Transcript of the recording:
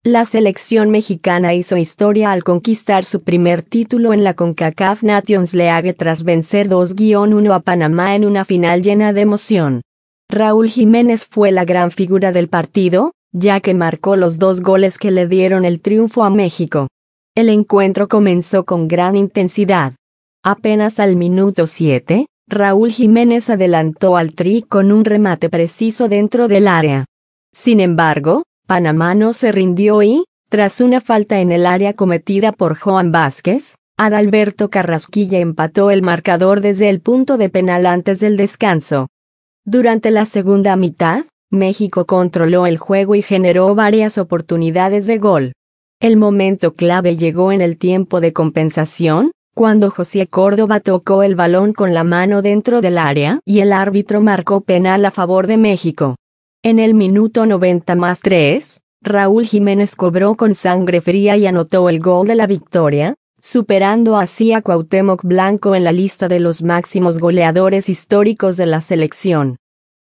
La selección mexicana hizo historia al conquistar su primer título en la CONCACAF Nations League tras vencer 2-1 a Panamá en una final llena de emoción. Raúl Jiménez fue la gran figura del partido, ya que marcó los 2 goles que le dieron el triunfo a México. El encuentro comenzó con gran intensidad. Apenas al minuto 7, Raúl Jiménez adelantó al Tri con un remate preciso dentro del área. Sin embargo, Panamá no se rindió y, tras una falta en el área cometida por Johan Vázquez, Adalberto Carrasquilla empató el marcador desde el punto de penal antes del descanso. Durante la segunda mitad, México controló el juego y generó varias oportunidades de gol. El momento clave llegó en el tiempo de compensación, cuando José Córdoba tocó el balón con la mano dentro del área y el árbitro marcó penal a favor de México. En el minuto 90+3, Raúl Jiménez cobró con sangre fría y anotó el gol de la victoria, superando así a Cuauhtémoc Blanco en la lista de los máximos goleadores históricos de la selección.